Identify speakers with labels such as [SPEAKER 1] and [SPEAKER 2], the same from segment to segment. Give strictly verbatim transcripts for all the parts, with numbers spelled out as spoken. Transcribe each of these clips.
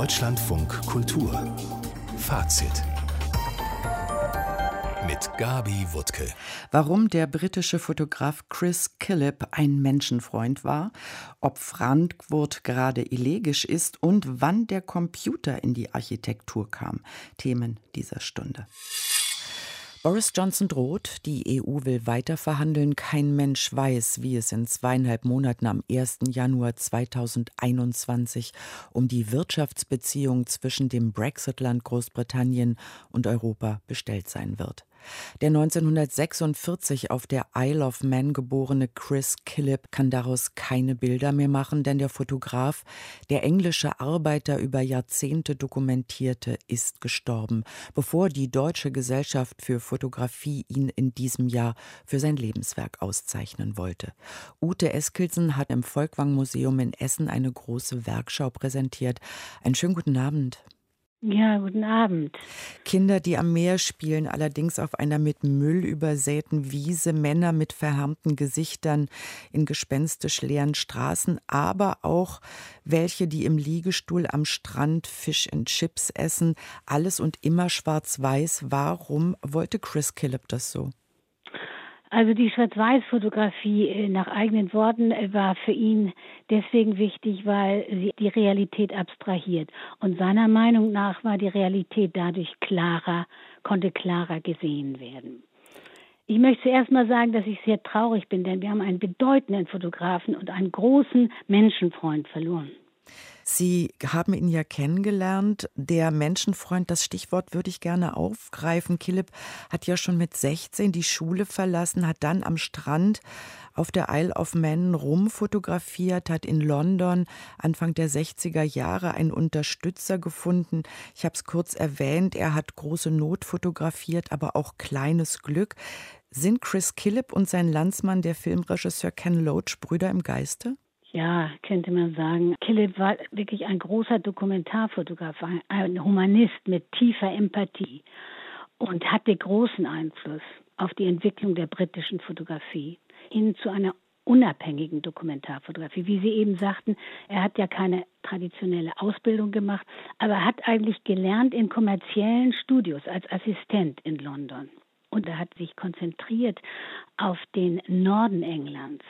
[SPEAKER 1] Deutschlandfunk Kultur Fazit mit Gabi Wuttke.
[SPEAKER 2] Warum der britische Fotograf Chris Killip ein Menschenfreund war, ob Frankfurt gerade elegisch ist und wann der Computer in die Architektur kam. Themen dieser Stunde. Boris Johnson droht, die E U will weiterverhandeln. Kein Mensch weiß, wie es in zweieinhalb Monaten am ersten Januar zweitausendeinundzwanzig um die Wirtschaftsbeziehungen zwischen dem Brexit-Land Großbritannien und Europa bestellt sein wird. Der neunzehnhundertsechsundvierzig auf der Isle of Man geborene Chris Killip kann daraus keine Bilder mehr machen, denn der Fotograf, der englische Arbeiter über Jahrzehnte dokumentierte, ist gestorben, bevor die Deutsche Gesellschaft für Fotografie ihn in diesem Jahr für sein Lebenswerk auszeichnen wollte. Ute Eskildsen hat im Folkwang-Museum in Essen eine große Werkschau präsentiert. Einen schönen guten Abend.
[SPEAKER 3] Ja, guten Abend.
[SPEAKER 2] Kinder, die am Meer spielen, allerdings auf einer mit Müll übersäten Wiese, Männer mit verhärmten Gesichtern in gespenstisch leeren Straßen, aber auch welche, die im Liegestuhl am Strand Fish and Chips essen. Alles und immer schwarz-weiß. Warum wollte Chris Killip das so?
[SPEAKER 3] Also die Schwarz-Weiß-Fotografie nach eigenen Worten war für ihn deswegen wichtig, weil sie die Realität abstrahiert. Und seiner Meinung nach war die Realität dadurch klarer, konnte klarer gesehen werden. Ich möchte zuerst mal sagen, dass ich sehr traurig bin, denn wir haben einen bedeutenden Fotografen und einen großen Menschenfreund verloren.
[SPEAKER 2] Sie haben ihn ja kennengelernt. Der Menschenfreund, das Stichwort würde ich gerne aufgreifen. Killip hat ja schon mit sechzehn die Schule verlassen, hat dann am Strand auf der Isle of Man rumfotografiert, hat in London Anfang der sechziger Jahre einen Unterstützer gefunden. Ich habe es kurz erwähnt, er hat große Not fotografiert, aber auch kleines Glück. Sind Chris Killip und sein Landsmann, der Filmregisseur Ken Loach, Brüder im Geiste?
[SPEAKER 3] Ja, könnte man sagen. Killip war wirklich ein großer Dokumentarfotograf, ein Humanist mit tiefer Empathie und hatte großen Einfluss auf die Entwicklung der britischen Fotografie hin zu einer unabhängigen Dokumentarfotografie. Wie Sie eben sagten, er hat ja keine traditionelle Ausbildung gemacht, aber er hat eigentlich gelernt in kommerziellen Studios als Assistent in London. Und er hat sich konzentriert auf den Norden Englands.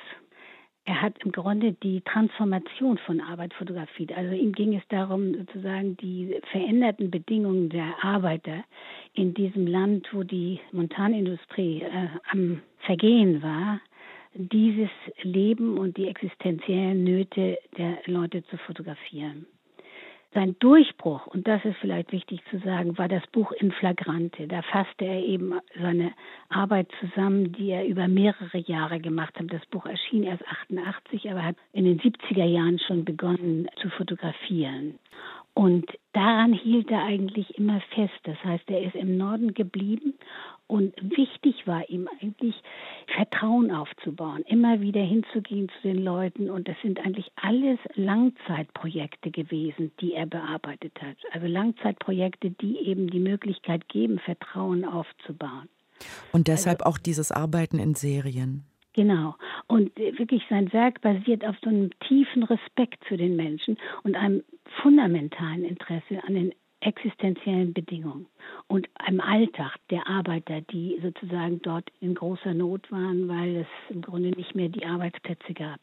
[SPEAKER 3] Er hat im Grunde die Transformation von Arbeit fotografiert. Also ihm ging es darum, sozusagen die veränderten Bedingungen der Arbeiter in diesem Land, wo die Montanindustrie äh, am Vergehen war, dieses Leben und die existenziellen Nöte der Leute zu fotografieren. Sein Durchbruch, und das ist vielleicht wichtig zu sagen, war das Buch In Flagrante. Da fasste er eben seine Arbeit zusammen, die er über mehrere Jahre gemacht hat. Das Buch erschien erst achtundachtzig, aber hat in den siebziger Jahren schon begonnen zu fotografieren. Und daran hielt er eigentlich immer fest. Das heißt, er ist im Norden geblieben und wichtig war ihm eigentlich, Vertrauen aufzubauen, immer wieder hinzugehen zu den Leuten. Und das sind eigentlich alles Langzeitprojekte gewesen, die er bearbeitet hat. Also Langzeitprojekte, die eben die Möglichkeit geben, Vertrauen aufzubauen.
[SPEAKER 2] Und deshalb
[SPEAKER 3] also,
[SPEAKER 2] auch dieses Arbeiten in Serien.
[SPEAKER 3] Genau. Und wirklich sein Werk basiert auf so einem tiefen Respekt für den Menschen und einem fundamentalen Interesse an den existenziellen Bedingungen und einem Alltag der Arbeiter, die sozusagen dort in großer Not waren, weil es im Grunde nicht mehr die Arbeitsplätze gab.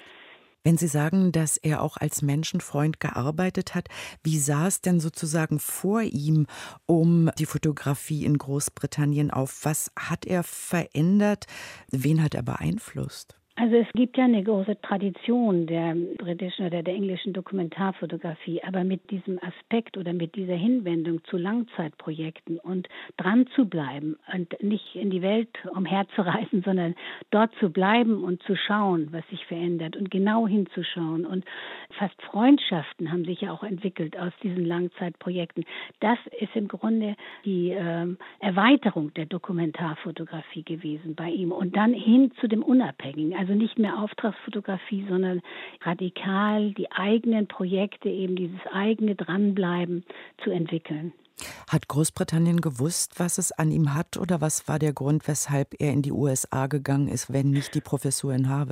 [SPEAKER 2] Wenn Sie sagen, dass er auch als Menschenfreund gearbeitet hat, wie sah es denn sozusagen vor ihm um die Fotografie in Großbritannien auf? Was hat er verändert? Wen hat er beeinflusst?
[SPEAKER 3] Also es gibt ja eine große Tradition der britischen oder der englischen Dokumentarfotografie, aber mit diesem Aspekt oder mit dieser Hinwendung zu Langzeitprojekten und dran zu bleiben und nicht in die Welt umherzureisen, sondern dort zu bleiben und zu schauen, was sich verändert und genau hinzuschauen. Und fast Freundschaften haben sich ja auch entwickelt aus diesen Langzeitprojekten. Das ist im Grunde die äh, Erweiterung der Dokumentarfotografie gewesen bei ihm und dann hin zu dem Unabhängigen. Also nicht mehr Auftragsfotografie, sondern radikal die eigenen Projekte, eben dieses eigene Dranbleiben zu entwickeln.
[SPEAKER 2] Hat Großbritannien gewusst, was es an ihm hat, oder was war der Grund, weshalb er in die U S A gegangen ist, wenn nicht die Professur in Harvard?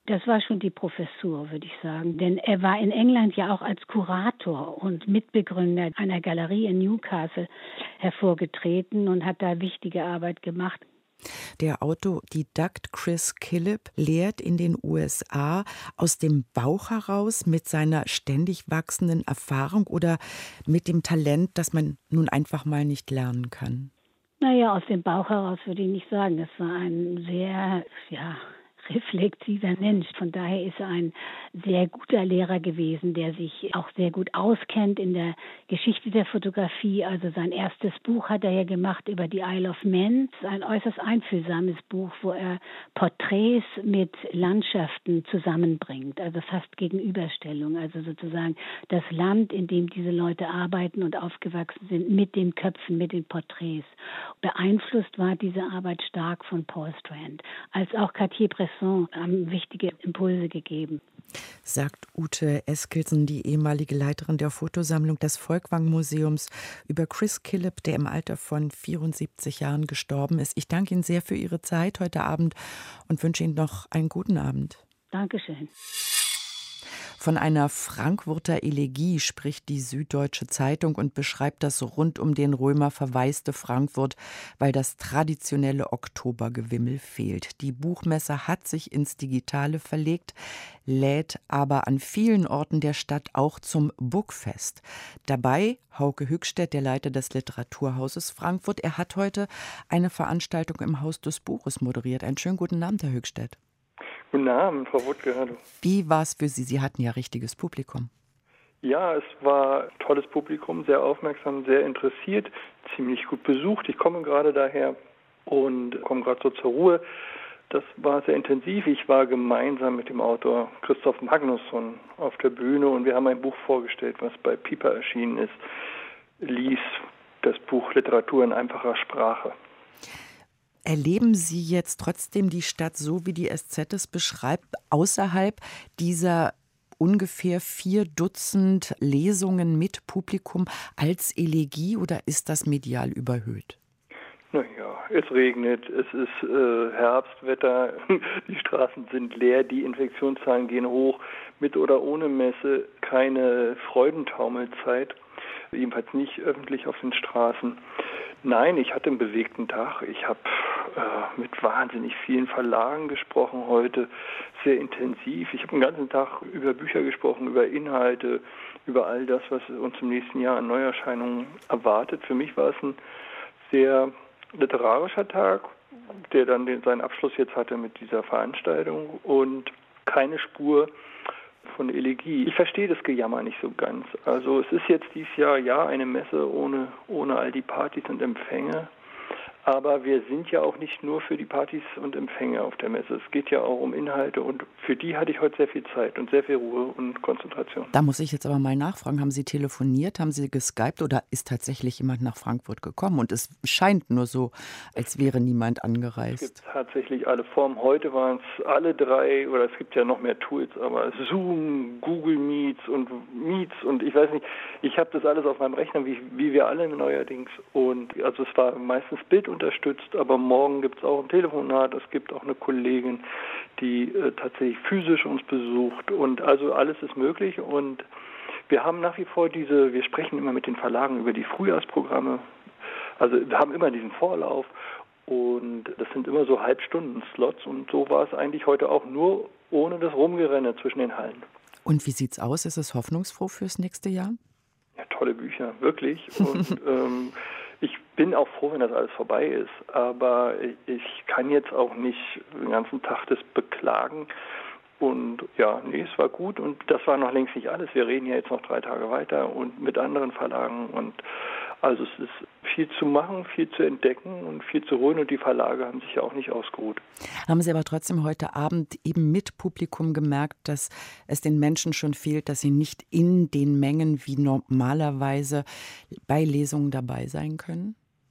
[SPEAKER 3] Das war schon die Professur, würde ich sagen. Denn er war in England ja auch als Kurator und Mitbegründer einer Galerie in Newcastle hervorgetreten und hat da wichtige Arbeit gemacht.
[SPEAKER 2] Der Autodidakt Chris Killip lehrt in den U S A aus dem Bauch heraus mit seiner ständig wachsenden Erfahrung oder mit dem Talent, das man nun einfach mal nicht lernen kann?
[SPEAKER 3] Naja, aus dem Bauch heraus würde ich nicht sagen. Das war ein sehr, ja, reflexiver Mensch. Von daher ist er ein sehr guter Lehrer gewesen, der sich auch sehr gut auskennt in der Geschichte der Fotografie. Also sein erstes Buch hat er ja gemacht über die Isle of Man. Das ist ein äußerst einfühlsames Buch, wo er Porträts mit Landschaften zusammenbringt. Also fast Gegenüberstellung. Also sozusagen das Land, in dem diese Leute arbeiten und aufgewachsen sind, mit den Köpfen, mit den Porträts. Beeinflusst war diese Arbeit stark von Paul Strand, als auch Cartier-Bresson haben wichtige Impulse gegeben.
[SPEAKER 2] Sagt Ute Eskildsen, die ehemalige Leiterin der Fotosammlung des Folkwang-Museums, über Chris Killip, der im Alter von vierundsiebzig Jahren gestorben ist. Ich danke Ihnen sehr für Ihre Zeit heute Abend und wünsche Ihnen noch einen guten Abend.
[SPEAKER 3] Dankeschön.
[SPEAKER 2] Von einer Frankfurter Elegie spricht die Süddeutsche Zeitung und beschreibt das rund um den Römer verwaiste Frankfurt, weil das traditionelle Oktobergewimmel fehlt. Die Buchmesse hat sich ins Digitale verlegt, lädt aber an vielen Orten der Stadt auch zum Bookfest. Dabei Hauke Hückstedt, der Leiter des Literaturhauses Frankfurt. Er hat heute eine Veranstaltung im Haus des Buches moderiert. Einen schönen guten Abend, Herr Hückstedt.
[SPEAKER 4] Guten Abend, Frau Wuttke, hallo.
[SPEAKER 2] Wie war es für Sie? Sie hatten ja richtiges Publikum.
[SPEAKER 4] Ja, es war tolles Publikum, sehr aufmerksam, sehr interessiert, ziemlich gut besucht. Ich komme gerade daher und komme gerade so zur Ruhe. Das war sehr intensiv. Ich war gemeinsam mit dem Autor Christoph Magnusson auf der Bühne und wir haben ein Buch vorgestellt, was bei Piper erschienen ist. Lies das Buch Literatur in einfacher Sprache.
[SPEAKER 2] Erleben Sie jetzt trotzdem die Stadt so, wie die S Z es beschreibt, außerhalb dieser ungefähr vier Dutzend Lesungen mit Publikum als Elegie oder ist das medial überhöht?
[SPEAKER 4] Naja, es regnet, es ist äh, Herbstwetter, die Straßen sind leer, die Infektionszahlen gehen hoch, mit oder ohne Messe, keine Freudentaumelzeit, jedenfalls nicht öffentlich auf den Straßen. Nein, ich hatte einen bewegten Tag. Ich habe äh, mit wahnsinnig vielen Verlagen gesprochen heute, sehr intensiv. Ich habe den ganzen Tag über Bücher gesprochen, über Inhalte, über all das, was uns im nächsten Jahr an Neuerscheinungen erwartet. Für mich war es ein sehr literarischer Tag, der dann den, seinen Abschluss jetzt hatte mit dieser Veranstaltung und keine Spur von Elegie. Ich verstehe das Gejammer nicht so ganz. Also es ist jetzt dieses Jahr ja eine Messe ohne, ohne all die Partys und Empfänge. Aber wir sind ja auch nicht nur für die Partys und Empfänge auf der Messe. Es geht ja auch um Inhalte und für die hatte ich heute sehr viel Zeit und sehr viel Ruhe und Konzentration.
[SPEAKER 2] Da muss ich jetzt aber mal nachfragen, haben Sie telefoniert, haben Sie geskypt oder ist tatsächlich jemand nach Frankfurt gekommen? Und es scheint nur so, als wäre niemand angereist.
[SPEAKER 4] Es gibt tatsächlich alle Formen. Heute waren es alle drei, oder es gibt ja noch mehr Tools, aber Zoom, Google Meets und Meets und ich weiß nicht, ich habe das alles auf meinem Rechner, wie, wie wir alle neuerdings. Und also es war meistens Bild unterstützt, aber morgen gibt es auch ein Telefonat, es gibt auch eine Kollegin, die äh, tatsächlich physisch uns besucht und also alles ist möglich und wir haben nach wie vor diese, wir sprechen immer mit den Verlagen über die Frühjahrsprogramme, also wir haben immer diesen Vorlauf und das sind immer so Halbstunden-Slots und so war es eigentlich heute auch, nur ohne das Rumgerenne zwischen den Hallen.
[SPEAKER 2] Und wie sieht's aus? Ist es hoffnungsfroh fürs nächste Jahr?
[SPEAKER 4] Ja, tolle Bücher, wirklich und ähm, ich bin auch froh, wenn das alles vorbei ist, aber ich kann jetzt auch nicht den ganzen Tag das beklagen. Und ja, nee, es war gut und das war noch längst nicht alles. Wir reden ja jetzt noch drei Tage weiter und mit anderen Verlagen und also es ist viel zu machen, viel zu entdecken und viel zu holen und die Verlage haben sich ja auch nicht ausgeruht.
[SPEAKER 2] Haben Sie aber trotzdem heute Abend eben mit Publikum gemerkt, dass es den Menschen schon fehlt, dass sie nicht in den Mengen wie normalerweise bei Lesungen dabei sein können?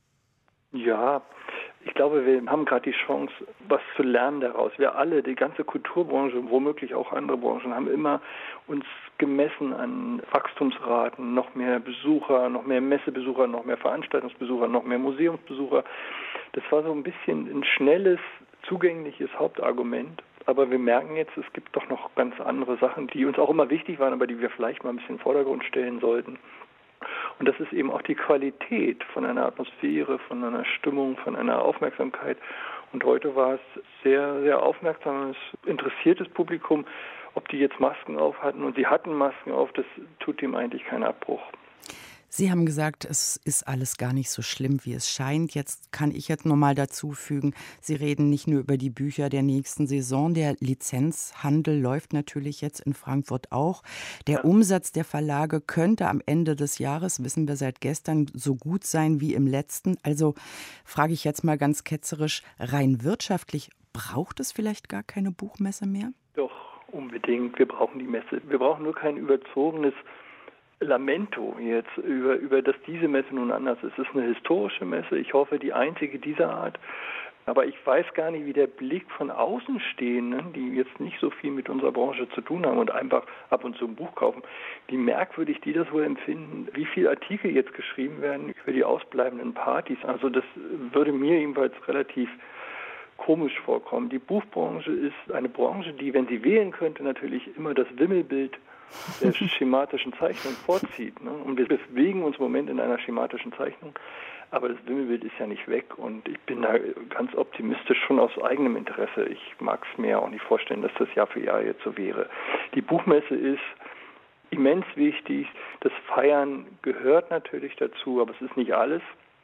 [SPEAKER 4] Ja, ich glaube, wir haben gerade die Chance, was zu lernen daraus. Wir alle, die ganze Kulturbranche, womöglich auch andere Branchen, haben immer uns gemessen an Wachstumsraten, noch mehr Besucher, noch mehr Messebesucher, noch mehr Veranstaltungsbesucher, noch mehr Museumsbesucher. Das war so ein bisschen ein schnelles, zugängliches Hauptargument. Aber wir merken jetzt, es gibt doch noch ganz andere Sachen, die uns auch immer wichtig waren, aber die wir vielleicht mal ein bisschen in den Vordergrund stellen sollten. Und das ist eben auch die Qualität von einer Atmosphäre, von einer Stimmung, von einer Aufmerksamkeit. Und heute war es sehr, sehr aufmerksames, interessiertes Publikum. Ob die jetzt Masken auf hatten und sie hatten Masken auf, das tut dem eigentlich keinen Abbruch.
[SPEAKER 2] Sie haben gesagt, es ist alles gar nicht so schlimm, wie es scheint. Jetzt kann ich jetzt noch mal dazu fügen, Sie reden nicht nur über die Bücher der nächsten Saison. Der Lizenzhandel läuft natürlich jetzt in Frankfurt auch. Der ja. Umsatz der Verlage könnte am Ende des Jahres, wissen wir seit gestern, so gut sein wie im letzten. Also frage ich jetzt mal ganz ketzerisch, rein wirtschaftlich, braucht es vielleicht gar keine Buchmesse mehr?
[SPEAKER 4] Doch, unbedingt. Wir brauchen die Messe. Wir brauchen nur kein überzogenes Lamento jetzt über, über, dass diese Messe nun anders ist. Es ist eine historische Messe, ich hoffe die einzige dieser Art. Aber ich weiß gar nicht, wie der Blick von Außenstehenden, die jetzt nicht so viel mit unserer Branche zu tun haben und einfach ab und zu ein Buch kaufen, wie merkwürdig die das wohl empfinden, wie viele Artikel jetzt geschrieben werden über die ausbleibenden Partys. Also das würde mir jedenfalls relativ komisch vorkommen. Die Buchbranche ist eine Branche, die, wenn sie wählen könnte, natürlich immer das Wimmelbild der schematischen Zeichnung vorzieht. Ne? Und wir bewegen uns im Moment in einer schematischen Zeichnung, aber das Wimmelbild ist ja nicht weg und ich bin da ganz optimistisch, schon aus eigenem Interesse. Ich mag es mir auch nicht vorstellen, dass das Jahr für Jahr jetzt so wäre. Die Buchmesse ist immens wichtig, das Feiern gehört natürlich dazu, aber es ist nicht alles.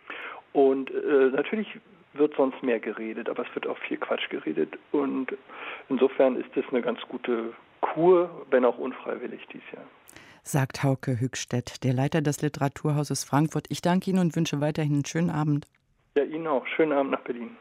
[SPEAKER 4] Und äh, natürlich wird sonst mehr geredet, aber es wird auch viel Quatsch geredet und insofern ist das eine ganz gute Kur, wenn auch unfreiwillig dieses Jahr.
[SPEAKER 2] Sagt Hauke Hückstedt, der Leiter des Literaturhauses Frankfurt. Ich danke Ihnen und wünsche weiterhin einen schönen Abend.
[SPEAKER 4] Ja, Ihnen auch. Schönen Abend nach Berlin.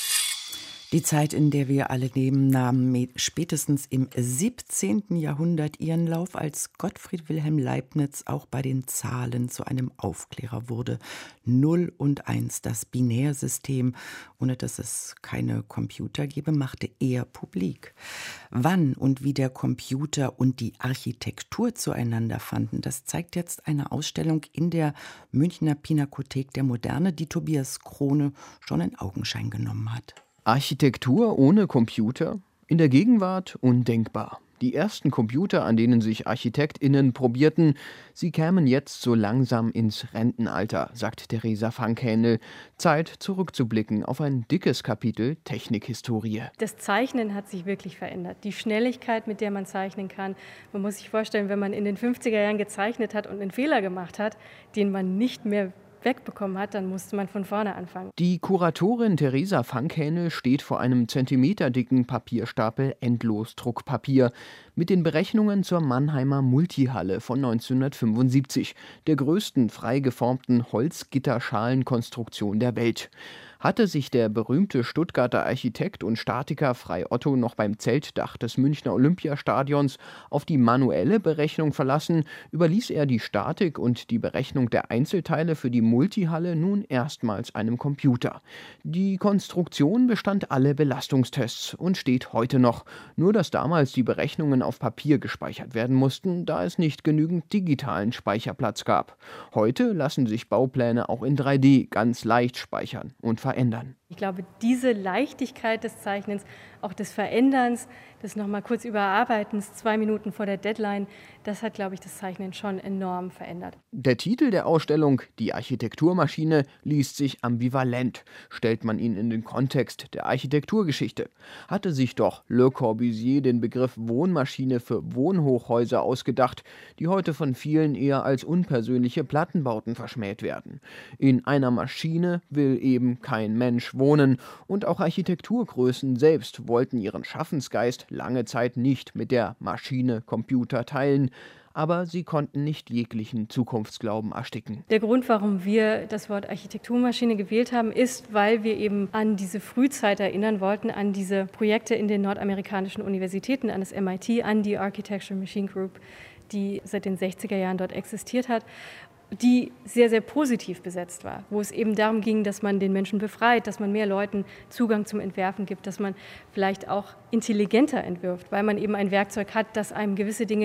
[SPEAKER 2] Die Zeit, in der wir alle leben, nahm spätestens im siebzehnten Jahrhundert ihren Lauf, als Gottfried Wilhelm Leibniz auch bei den Zahlen zu einem Aufklärer wurde. Null und Eins, das Binärsystem, ohne dass es keine Computer gäbe, machte er publik. Wann und wie der Computer und die Architektur zueinander fanden, das zeigt jetzt eine Ausstellung in der Münchner Pinakothek der Moderne, die Tobias Krone schon in Augenschein genommen hat.
[SPEAKER 5] Architektur ohne Computer? In der Gegenwart undenkbar. Die ersten Computer, an denen sich ArchitektInnen probierten, sie kämen jetzt so langsam ins Rentenalter, sagt Theresa Fankhänel. Zeit, zurückzublicken auf ein dickes Kapitel Technikhistorie.
[SPEAKER 6] Das Zeichnen hat sich wirklich verändert. Die Schnelligkeit, mit der man zeichnen kann. Man muss sich vorstellen, wenn man in den fünfziger Jahren gezeichnet hat und einen Fehler gemacht hat, den man nicht mehr wegbekommen hat, dann musste man von vorne anfangen.
[SPEAKER 5] Die Kuratorin Theresa Fankhänel steht vor einem zentimeterdicken Papierstapel Endlosdruckpapier mit den Berechnungen zur Mannheimer Multihalle von neunzehnhundertfünfundsiebzig, der größten frei geformten Holzgitterschalenkonstruktion der Welt. Hatte sich der berühmte Stuttgarter Architekt und Statiker Frei Otto noch beim Zeltdach des Münchner Olympiastadions auf die manuelle Berechnung verlassen, überließ er die Statik und die Berechnung der Einzelteile für die Multihalle nun erstmals einem Computer. Die Konstruktion bestand alle Belastungstests und steht heute noch, nur dass damals die Berechnungen auf Papier gespeichert werden mussten, da es nicht genügend digitalen Speicherplatz gab. Heute lassen sich Baupläne auch in drei D ganz leicht speichern und verändern.
[SPEAKER 6] Ich glaube, diese Leichtigkeit des Zeichnens, auch des Veränderns, des nochmal kurz Überarbeitens, zwei Minuten vor der Deadline, das hat, glaube ich, das Zeichnen schon enorm verändert.
[SPEAKER 5] Der Titel der Ausstellung, Die Architekturmaschine, liest sich ambivalent. Stellt man ihn in den Kontext der Architekturgeschichte. Hatte sich doch Le Corbusier den Begriff Wohnmaschine für Wohnhochhäuser ausgedacht, die heute von vielen eher als unpersönliche Plattenbauten verschmäht werden. In einer Maschine will eben kein Mensch wohnen und auch Architekturgrößen selbst wollten ihren Schaffensgeist lange Zeit nicht mit der Maschine Computer teilen, aber sie konnten nicht jeglichen Zukunftsglauben ersticken.
[SPEAKER 6] Der Grund, warum wir das Wort Architekturmaschine gewählt haben, ist, weil wir eben an diese Frühzeit erinnern wollten, an diese Projekte in den nordamerikanischen Universitäten, an das M I T, an die Architecture Machine Group, die seit den sechziger Jahren dort existiert hat, die sehr, sehr positiv besetzt war, wo es eben darum ging, dass man den Menschen befreit, dass man mehr Leuten Zugang zum Entwerfen gibt, dass man vielleicht auch intelligenter entwirft, weil man eben ein Werkzeug hat, das einem gewisse Dinge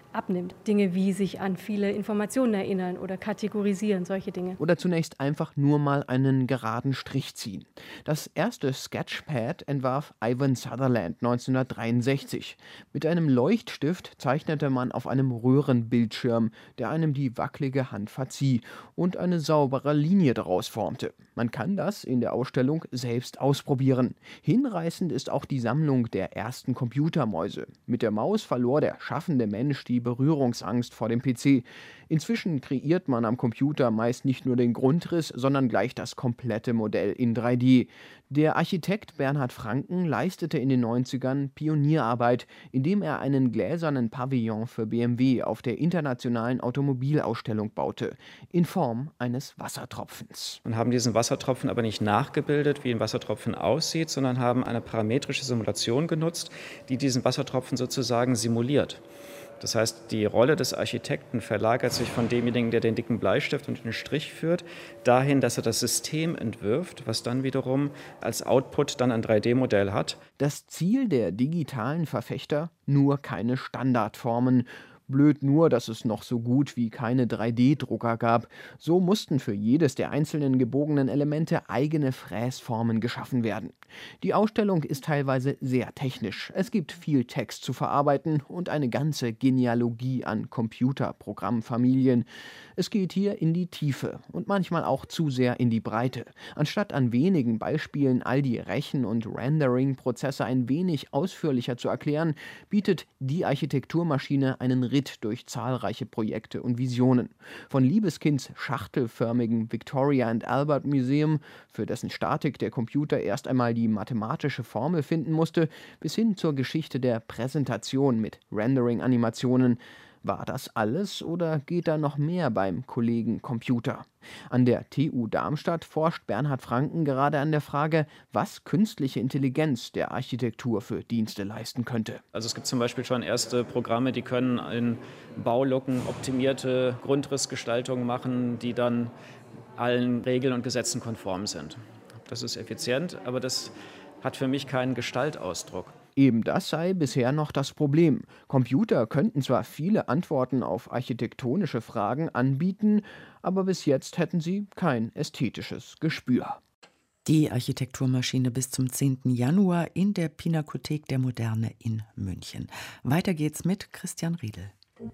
[SPEAKER 6] abnimmt. Dinge wie sich an viele Informationen erinnern oder kategorisieren, solche Dinge.
[SPEAKER 5] Oder zunächst einfach nur mal einen geraden Strich ziehen. Das erste Sketchpad entwarf Ivan Sutherland neunzehnhundertdreiundsechzig. Mit einem Leuchtstift zeichnete man auf einem Röhrenbildschirm, der einem die wackelige Hand verzieh und eine saubere Linie daraus formte. Man kann das in der Ausstellung selbst ausprobieren. Hinreißend ist auch die Sammlung der ersten Computermäuse. Mit der Maus verlor der schaffende Mensch die Berührungsangst vor dem P C. Inzwischen kreiert man am Computer meist nicht nur den Grundriss, sondern gleich das komplette Modell in drei D. Der Architekt Bernhard Franken leistete in den neunzigern Pionierarbeit, indem er einen gläsernen Pavillon für B M W auf der internationalen Automobilausstellung baute, in Form eines Wassertropfens.
[SPEAKER 7] Und haben diesen Wassertropfen aber nicht nachgebildet, wie ein Wassertropfen aussieht, sondern haben eine parametrische Simulation genutzt, die diesen Wassertropfen sozusagen simuliert. Das heißt, die Rolle des Architekten verlagert sich von demjenigen, der den dicken Bleistift und den Strich führt, dahin, dass er das System entwirft, was dann wiederum als Output dann ein drei D Modell hat.
[SPEAKER 5] Das Ziel der digitalen Verfechter: nur keine Standardformen. Blöd nur, dass es noch so gut wie keine drei D Drucker gab. So mussten für jedes der einzelnen gebogenen Elemente eigene Fräsformen geschaffen werden. Die Ausstellung ist teilweise sehr technisch. Es gibt viel Text zu verarbeiten und eine ganze Genealogie an Computerprogrammfamilien. Es geht hier in die Tiefe und manchmal auch zu sehr in die Breite. Anstatt an wenigen Beispielen all die Rechen- und Rendering-Prozesse ein wenig ausführlicher zu erklären, bietet die Architekturmaschine einen Ritt durch zahlreiche Projekte und Visionen. Von Liebeskinds schachtelförmigen Victoria and Albert Museum, für dessen Statik der Computer erst einmal die mathematische Formel finden musste, bis hin zur Geschichte der Präsentation mit Rendering-Animationen. War das alles oder geht da noch mehr beim Kollegen Computer? An der T U Darmstadt forscht Bernhard Franken gerade an der Frage, was künstliche Intelligenz der Architektur für Dienste leisten könnte.
[SPEAKER 7] Also es gibt zum Beispiel schon erste Programme, die können in Baulucken optimierte Grundrissgestaltungen machen, die dann allen Regeln und Gesetzen konform sind. Das ist effizient, aber das hat für mich keinen Gestaltausdruck.
[SPEAKER 5] Eben das sei bisher noch das Problem. Computer könnten zwar viele Antworten auf architektonische Fragen anbieten, aber bis jetzt hätten sie kein ästhetisches Gespür.
[SPEAKER 2] Die Architekturmaschine bis zum zehnten Januar in der Pinakothek der Moderne in München. Weiter geht's mit Christian Riedel.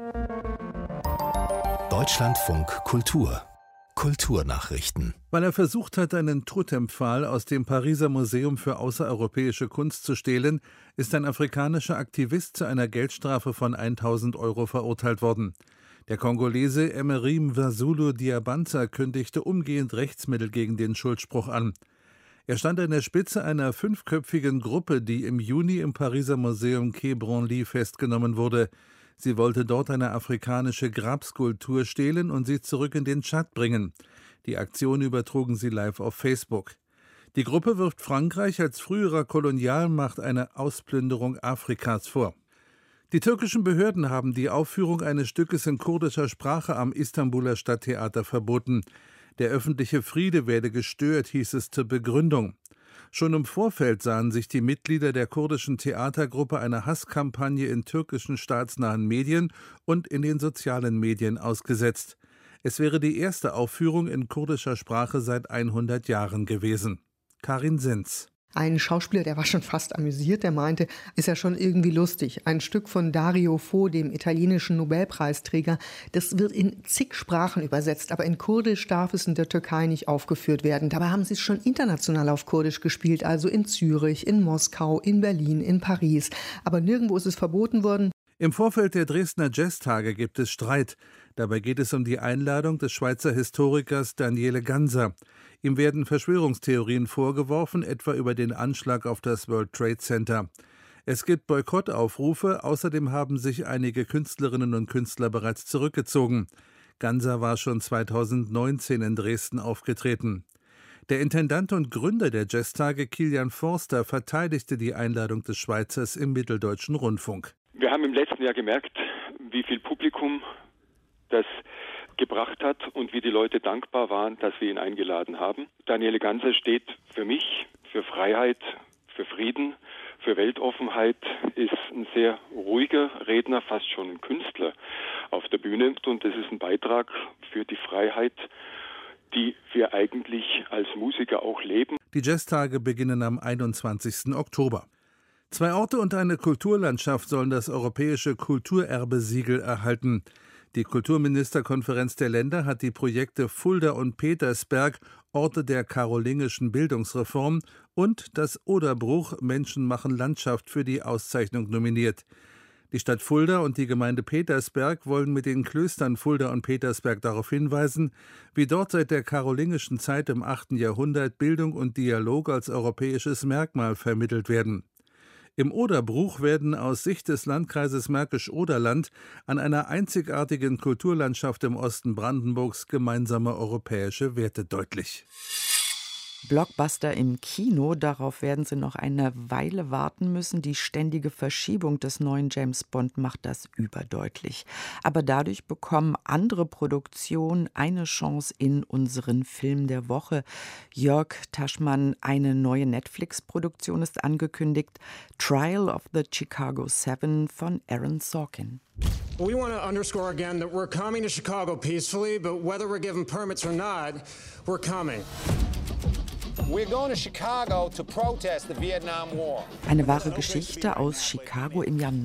[SPEAKER 1] Deutschlandfunk Kultur. Kulturnachrichten.
[SPEAKER 8] Weil er versucht hat, einen Totempfahl aus dem Pariser Museum für außereuropäische Kunst zu stehlen, ist ein afrikanischer Aktivist zu einer Geldstrafe von tausend Euro verurteilt worden. Der Kongolese Emery Mvazulu Diabanza kündigte umgehend Rechtsmittel gegen den Schuldspruch an. Er stand an der Spitze einer fünfköpfigen Gruppe, die im Juni im Pariser Museum Quai Branly festgenommen wurde. Sie wollte dort eine afrikanische Grabskulptur stehlen und sie zurück in den Tschad bringen. Die Aktion übertrugen sie live auf Facebook. Die Gruppe wirft Frankreich als früherer Kolonialmacht eine Ausplünderung Afrikas vor. Die türkischen Behörden haben die Aufführung eines Stückes in kurdischer Sprache am Istanbuler Stadttheater verboten. Der öffentliche Friede werde gestört, hieß es zur Begründung. Schon im Vorfeld sahen sich die Mitglieder der kurdischen Theatergruppe einer Hasskampagne in türkischen staatsnahen Medien und in den sozialen Medien ausgesetzt. Es wäre die erste Aufführung in kurdischer Sprache seit hundert Jahren gewesen. Karin Senz.
[SPEAKER 9] Ein Schauspieler, der war schon fast amüsiert, der meinte, ist ja schon irgendwie lustig. Ein Stück von Dario Fo, dem italienischen Nobelpreisträger, das wird in zig Sprachen übersetzt, aber in Kurdisch darf es in der Türkei nicht aufgeführt werden. Dabei haben sie es schon international auf Kurdisch gespielt, also in Zürich, in Moskau, in Berlin, in Paris. Aber nirgendwo ist es verboten worden.
[SPEAKER 8] Im Vorfeld der Dresdner Jazztage gibt es Streit. Dabei geht es um die Einladung des Schweizer Historikers Daniele Ganser. Ihm werden Verschwörungstheorien vorgeworfen, etwa über den Anschlag auf das World Trade Center. Es gibt Boykottaufrufe, außerdem haben sich einige Künstlerinnen und Künstler bereits zurückgezogen. Ganser war schon zweitausendneunzehn in Dresden aufgetreten. Der Intendant und Gründer der Jazztage, Kilian Forster, verteidigte die Einladung des Schweizers im Mitteldeutschen Rundfunk.
[SPEAKER 10] Wir haben im letzten Jahr gemerkt, wie viel Publikum das gebracht hat und wie die Leute dankbar waren, dass wir ihn eingeladen haben. Daniele Ganser steht für mich für Freiheit, für Frieden, für Weltoffenheit ist ein sehr ruhiger Redner, fast schon ein Künstler auf der Bühne. Und das ist ein Beitrag für die Freiheit, die wir eigentlich als Musiker auch leben.
[SPEAKER 8] Die Jazztage beginnen am einundzwanzigsten Oktober. Zwei Orte und eine Kulturlandschaft sollen das europäische Kulturerbesiegel erhalten. Die Kulturministerkonferenz der Länder hat die Projekte Fulda und Petersberg, Orte der karolingischen Bildungsreform, und das Oderbruch, Menschen machen Landschaft, für die Auszeichnung nominiert. Die Stadt Fulda und die Gemeinde Petersberg wollen mit den Klöstern Fulda und Petersberg darauf hinweisen, wie dort seit der karolingischen Zeit im achten Jahrhundert Bildung und Dialog als europäisches Merkmal vermittelt werden. Im Oderbruch werden aus Sicht des Landkreises Märkisch-Oderland an einer einzigartigen Kulturlandschaft im Osten Brandenburgs gemeinsame europäische Werte deutlich.
[SPEAKER 2] Blockbuster im Kino, darauf werden Sie noch eine Weile warten müssen. Die ständige Verschiebung des neuen James Bond macht das überdeutlich. Aber dadurch bekommen andere Produktionen eine Chance in unseren Film der Woche. Jörg Taschmann, eine neue Netflix-Produktion ist angekündigt. Trial of the Chicago Seven von Aaron Sorkin.
[SPEAKER 11] We want to underscore again that we're coming to Chicago peacefully, but whether we're given permits or not, we're coming.
[SPEAKER 12] We're going to Chicago to protest the Vietnam War.
[SPEAKER 2] Eine wahre Geschichte aus Chicago im Jahr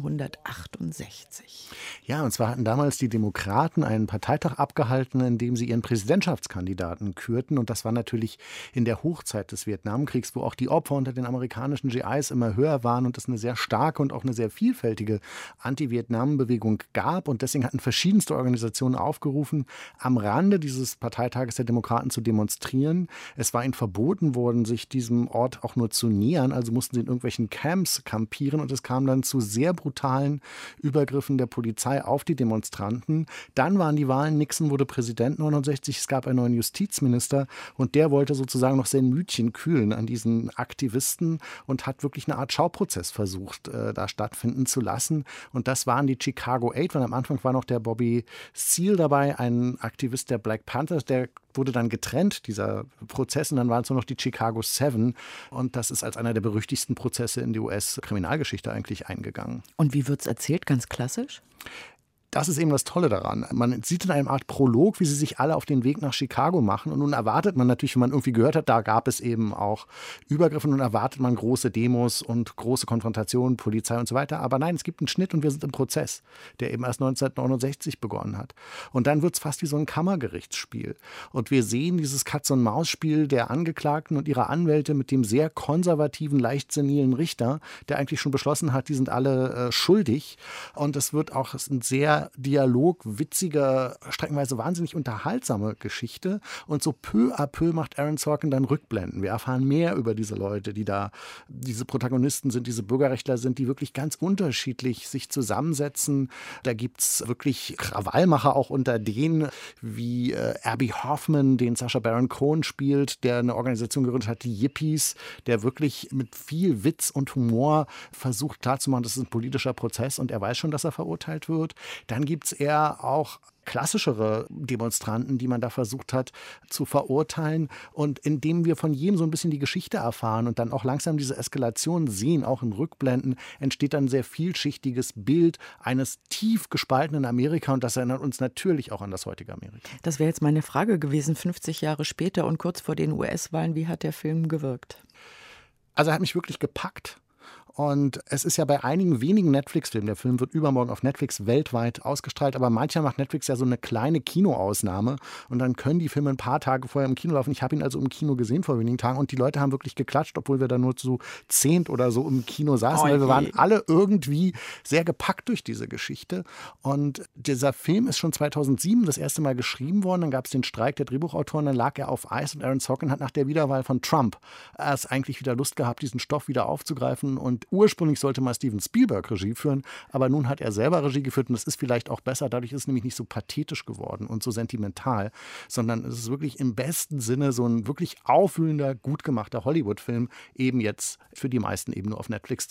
[SPEAKER 2] neunzehnhundertachtundsechzig.
[SPEAKER 13] Ja, und zwar hatten damals die Demokraten einen Parteitag abgehalten, in dem sie ihren Präsidentschaftskandidaten kürten. Und das war natürlich in der Hochzeit des Vietnamkriegs, wo auch die Opfer unter den amerikanischen G Is immer höher waren und es eine sehr starke und auch eine sehr vielfältige Anti-Vietnam-Bewegung gab. Und deswegen hatten verschiedenste Organisationen aufgerufen, am Rande dieses Parteitages der Demokraten zu demonstrieren. Es war ihnen verboten worden, sich diesem Ort auch nur zu nähern. Also mussten sie in irgendwelchen Camps kampieren. Und es kam dann zu sehr brutalen Übergriffen der Polizei auf die Demonstranten. Dann waren die Wahlen, Nixon wurde Präsident neunundsechzig, es gab einen neuen Justizminister und der wollte sozusagen noch sein Mütchen kühlen an diesen Aktivisten und hat wirklich eine Art Schauprozess versucht, äh, da stattfinden zu lassen. Und das waren die Chicago Eight, weil am Anfang war noch der Bobby Seale dabei, ein Aktivist der Black Panthers, der wurde dann getrennt, dieser Prozess, und dann waren es nur noch die Chicago Seven. Und das ist als einer der berüchtigsten Prozesse in die U S-Kriminalgeschichte eigentlich eingegangen.
[SPEAKER 2] Und wie wird es erzählt? Ganz klassisch?
[SPEAKER 13] Das ist eben das Tolle daran. Man sieht in einer Art Prolog, wie sie sich alle auf den Weg nach Chicago machen. Und nun erwartet man natürlich, wenn man irgendwie gehört hat, da gab es eben auch Übergriffe. Nun erwartet man große Demos und große Konfrontationen, Polizei und so weiter. Aber nein, es gibt einen Schnitt und wir sind im Prozess, der eben erst neunzehnhundertneunundsechzig begonnen hat. Und dann wird es fast wie so ein Kammergerichtsspiel. Und wir sehen dieses Katz-und-Maus-Spiel der Angeklagten und ihrer Anwälte mit dem sehr konservativen, leicht senilen Richter, der eigentlich schon beschlossen hat, die sind alle äh, schuldig. Und es wird auch ein sehr Dialog, witziger, streckenweise wahnsinnig unterhaltsame Geschichte. Und so peu à peu macht Aaron Sorkin dann Rückblenden. Wir erfahren mehr über diese Leute, die da, diese Protagonisten sind, diese Bürgerrechtler sind, die wirklich ganz unterschiedlich sich zusammensetzen. Da gibt es wirklich Krawallmacher auch unter denen, wie äh, Abbie Hoffman, den Sacha Baron Cohen spielt, der eine Organisation gegründet hat, die Yippies, der wirklich mit viel Witz und Humor versucht klarzumachen, das ist ein politischer Prozess und er weiß schon, dass er verurteilt wird. Dann gibt es eher auch klassischere Demonstranten, die man da versucht hat zu verurteilen. Und indem wir von jedem so ein bisschen die Geschichte erfahren und dann auch langsam diese Eskalation sehen, auch in Rückblenden, entsteht dann ein sehr vielschichtiges Bild eines tief gespaltenen Amerika. Und das erinnert uns natürlich auch an das heutige Amerika.
[SPEAKER 2] Das wäre jetzt meine Frage gewesen, fünfzig Jahre später und kurz vor den U S-Wahlen. Wie hat der Film gewirkt?
[SPEAKER 13] Also er hat mich wirklich gepackt. Und es ist ja bei einigen wenigen Netflix-Filmen, der Film wird übermorgen auf Netflix weltweit ausgestrahlt, aber manchmal macht Netflix ja so eine kleine Kinoausnahme und dann können die Filme ein paar Tage vorher im Kino laufen. Ich habe ihn also im Kino gesehen vor wenigen Tagen und die Leute haben wirklich geklatscht, obwohl wir da nur zu zehnt oder so im Kino saßen, oh, weil wir waren alle irgendwie sehr gepackt durch diese Geschichte. Und dieser Film ist schon zweitausendsieben das erste Mal geschrieben worden, dann gab es den Streik der Drehbuchautoren, dann lag er auf Eis und Aaron Sorkin hat nach der Wiederwahl von Trump erst eigentlich wieder Lust gehabt, diesen Stoff wieder aufzugreifen und ursprünglich sollte mal Steven Spielberg Regie führen, aber nun hat er selber Regie geführt und das ist vielleicht auch besser. Dadurch ist es nämlich nicht so pathetisch geworden und so sentimental, sondern es ist wirklich im besten Sinne so ein wirklich aufwühlender, gut gemachter Hollywood-Film, eben jetzt für die meisten eben nur auf Netflix zu sehen.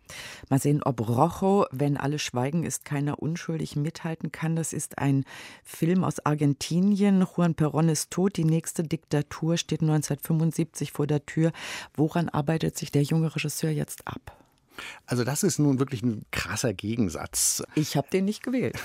[SPEAKER 2] Mal sehen, ob Rojo, wenn alle schweigen, ist keiner unschuldig, mithalten kann. Das ist ein Film aus Argentinien. Juan Perón ist tot. Die nächste Diktatur steht neunzehnhundertfünfundsiebzig vor der Tür. Woran arbeitet sich der junge Regisseur jetzt ab?
[SPEAKER 13] Also das ist nun wirklich ein krasser Gegensatz.
[SPEAKER 2] Ich habe den nicht gewählt.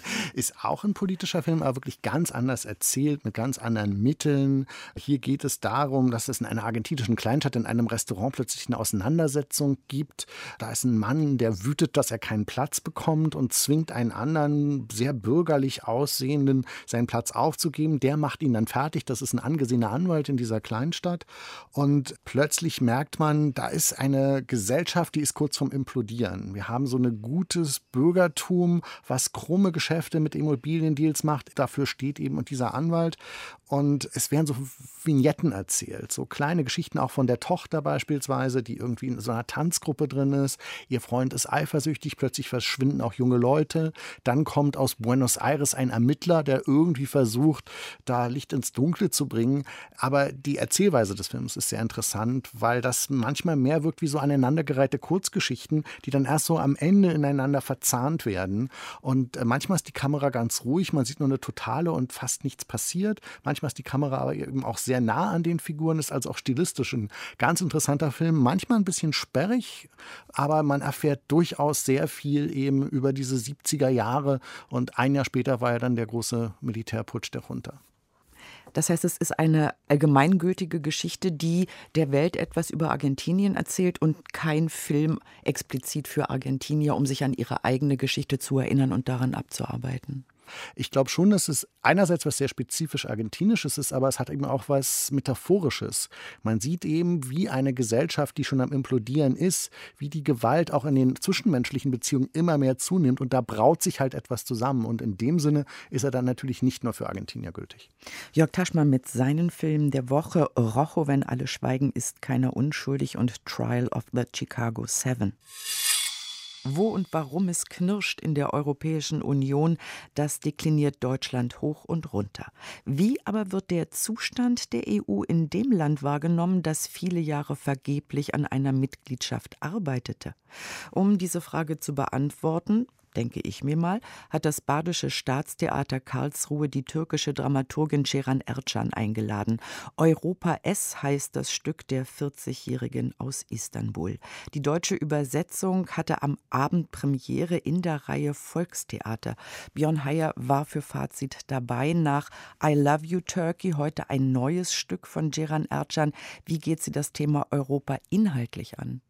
[SPEAKER 13] Ist auch ein politischer Film, aber wirklich ganz anders erzählt, mit ganz anderen Mitteln. Hier geht es darum, dass es in einer argentinischen Kleinstadt in einem Restaurant plötzlich eine Auseinandersetzung gibt. Da ist ein Mann, der wütet, dass er keinen Platz bekommt und zwingt einen anderen, sehr bürgerlich aussehenden, seinen Platz aufzugeben. Der macht ihn dann fertig. Das ist ein angesehener Anwalt in dieser Kleinstadt. Und plötzlich merkt man, da ist eine Gesellschaft, die ist kurz vorm Implodieren. Wir haben so ein gutes Bürgertum, was krumme Geschäfte mit Immobiliendeals macht. Dafür steht eben dieser Anwalt. Und es werden so Vignetten erzählt, so kleine Geschichten auch von der Tochter beispielsweise, die irgendwie in so einer Tanzgruppe drin ist. Ihr Freund ist eifersüchtig, plötzlich verschwinden auch junge Leute. Dann kommt aus Buenos Aires ein Ermittler, der irgendwie versucht, da Licht ins Dunkle zu bringen. Aber die Erzählweise des Films ist sehr interessant, weil das manchmal mehr wirkt wie so aneinandergereihte Kurzgeschichten, die dann erst so am Ende ineinander verzahnt werden. Und manchmal ist die Kamera ganz ruhig, man sieht nur eine totale und fast nichts passiert. Manchmal ist die Kamera aber eben auch sehr nah an den Figuren, ist also auch stilistisch ein ganz interessanter Film. Manchmal ein bisschen sperrig, aber man erfährt durchaus sehr viel eben über diese siebziger Jahre. Und ein Jahr später war ja dann der große Militärputsch der Junta.
[SPEAKER 2] Das heißt, es ist eine allgemeingültige Geschichte, die der Welt etwas über Argentinien erzählt und kein Film explizit für Argentinier, um sich an ihre eigene Geschichte zu erinnern und daran abzuarbeiten.
[SPEAKER 13] Ich glaube schon, dass es einerseits was sehr spezifisch Argentinisches ist, aber es hat eben auch was Metaphorisches. Man sieht eben, wie eine Gesellschaft, die schon am Implodieren ist, wie die Gewalt auch in den zwischenmenschlichen Beziehungen immer mehr zunimmt und da braut sich halt etwas zusammen und in dem Sinne ist er dann natürlich nicht nur für Argentinier gültig.
[SPEAKER 2] Jörg Taschma mit seinen Filmen der Woche: Rojo, wenn alle schweigen, ist keiner unschuldig und Trial of the Chicago Seven. Wo und warum es knirscht in der Europäischen Union, das dekliniert Deutschland hoch und runter. Wie aber wird der Zustand der E U in dem Land wahrgenommen, das viele Jahre vergeblich an einer Mitgliedschaft arbeitete? Um diese Frage zu beantworten, denke ich mir mal, hat das Badische Staatstheater Karlsruhe die türkische Dramaturgin Ceren Ercan eingeladen. Europa S heißt das Stück der vierzigjährigen aus Istanbul. Die deutsche Übersetzung hatte am Abend Premiere in der Reihe Volkstheater. Björn Heyer war für Fazit dabei. Nach I Love You Turkey heute ein neues Stück von Ceren Ercan. Wie geht sie das Thema Europa inhaltlich an?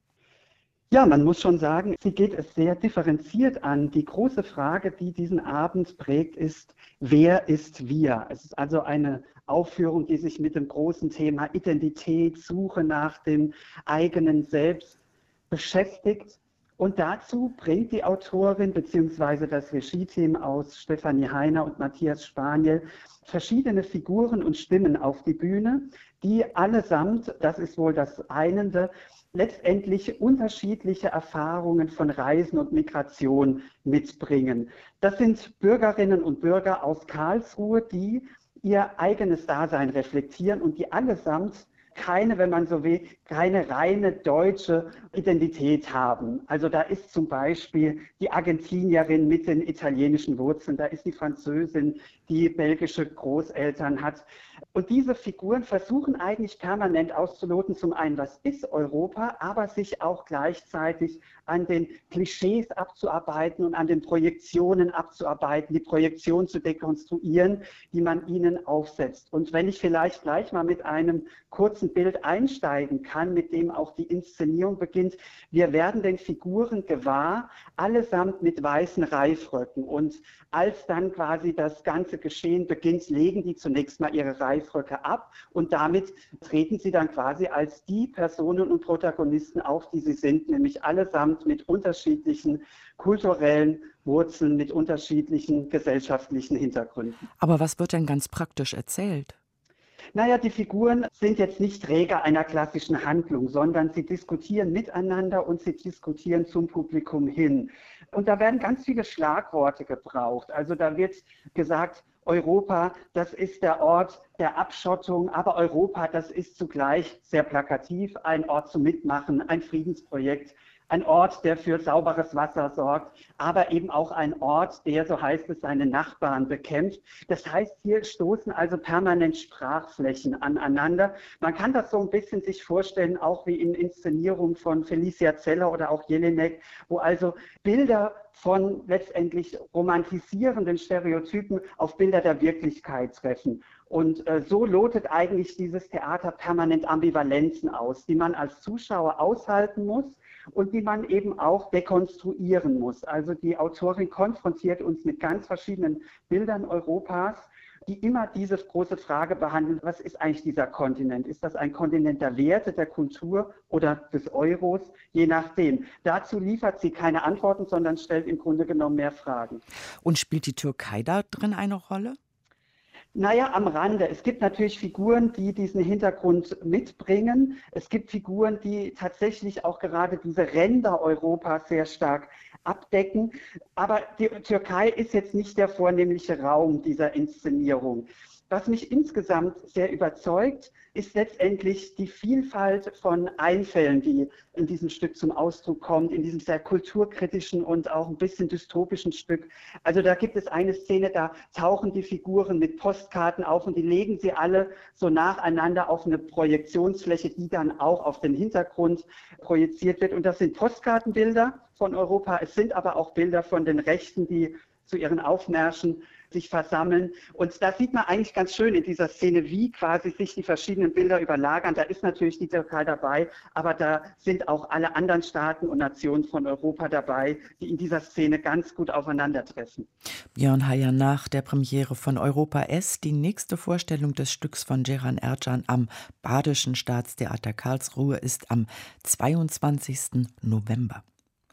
[SPEAKER 14] Ja, man muss schon sagen, sie geht es sehr differenziert an. Die große Frage, die diesen Abend prägt, ist, wer ist wir? Es ist also eine Aufführung, die sich mit dem großen Thema Identität, Suche nach dem eigenen Selbst beschäftigt. Und dazu bringt die Autorin bzw. das Regie-Team aus Stefanie Heiner und Matthias Spaniel verschiedene Figuren und Stimmen auf die Bühne, die allesamt, das ist wohl das Einende, letztendlich unterschiedliche Erfahrungen von Reisen und Migration mitbringen. Das sind Bürgerinnen und Bürger aus Karlsruhe, die ihr eigenes Dasein reflektieren und die allesamt keine, wenn man so will, keine reine deutsche Identität haben. Also da ist zum Beispiel die Argentinierin mit den italienischen Wurzeln, da ist die Französin, die belgische Großeltern hat. Und diese Figuren versuchen eigentlich permanent auszuloten, zum einen, was ist Europa, aber sich auch gleichzeitig an den Klischees abzuarbeiten und an den Projektionen abzuarbeiten, die Projektion zu dekonstruieren, die man ihnen aufsetzt. Und wenn ich vielleicht gleich mal mit einem kurzen Bild einsteigen kann, mit dem auch die Inszenierung beginnt. Wir werden den Figuren gewahr, allesamt mit weißen Reifröcken. Und als dann quasi das ganze Geschehen beginnt, legen die zunächst mal ihre Reifröcke ab und damit treten sie dann quasi als die Personen und Protagonisten auf, die sie sind, nämlich allesamt mit unterschiedlichen kulturellen Wurzeln, mit unterschiedlichen gesellschaftlichen Hintergründen.
[SPEAKER 2] Aber was wird denn ganz praktisch erzählt?
[SPEAKER 14] Naja, die Figuren sind jetzt nicht Träger einer klassischen Handlung, sondern sie diskutieren miteinander und sie diskutieren zum Publikum hin. Und da werden ganz viele Schlagworte gebraucht. Also da wird gesagt, Europa, das ist der Ort der Abschottung, aber Europa, das ist zugleich sehr plakativ, ein Ort zum Mitmachen, ein Friedensprojekt, ein Ort, der für sauberes Wasser sorgt, aber eben auch ein Ort, der, so heißt es, seine Nachbarn bekämpft. Das heißt, hier stoßen also permanent Sprachflächen aneinander. Man kann das so ein bisschen sich vorstellen, auch wie in Inszenierungen von Felicia Zeller oder auch Jelinek, wo also Bilder von letztendlich romantisierenden Stereotypen auf Bilder der Wirklichkeit treffen. Und äh, so lotet eigentlich dieses Theater permanent Ambivalenzen aus, die man als Zuschauer aushalten muss und die man eben auch dekonstruieren muss. Also die Autorin konfrontiert uns mit ganz verschiedenen Bildern Europas, die immer diese große Frage behandeln, was ist eigentlich dieser Kontinent? Ist das ein Kontinent der Werte, der Kultur oder des Euros? Je nachdem. Dazu liefert sie keine Antworten, sondern stellt im Grunde genommen mehr Fragen.
[SPEAKER 2] Und spielt die Türkei da drin eine Rolle?
[SPEAKER 14] Naja, am Rande. Es gibt natürlich Figuren, die diesen Hintergrund mitbringen. Es gibt Figuren, die tatsächlich auch gerade diese Ränder Europas sehr stark abdecken. Aber die Türkei ist jetzt nicht der vornehmliche Raum dieser Inszenierung. Was mich insgesamt sehr überzeugt, ist letztendlich die Vielfalt von Einfällen, die in diesem Stück zum Ausdruck kommt, in diesem sehr kulturkritischen und auch ein bisschen dystopischen Stück. Also da gibt es eine Szene, da tauchen die Figuren mit Postkarten auf und die legen sie alle so nacheinander auf eine Projektionsfläche, die dann auch auf den Hintergrund projiziert wird. Und das sind Postkartenbilder von Europa. Es sind aber auch Bilder von den Rechten, die zu ihren Aufmärschen sich versammeln. Und da sieht man eigentlich ganz schön in dieser Szene, wie quasi sich die verschiedenen Bilder überlagern. Da ist natürlich die Türkei dabei, aber da sind auch alle anderen Staaten und Nationen von Europa dabei, die in dieser Szene ganz gut aufeinandertreffen.
[SPEAKER 2] Björn Heyer, nach der Premiere von Europa S, die nächste Vorstellung des Stücks von Ceyhan Ercan am Badischen Staatstheater Karlsruhe ist am zweiundzwanzigsten November.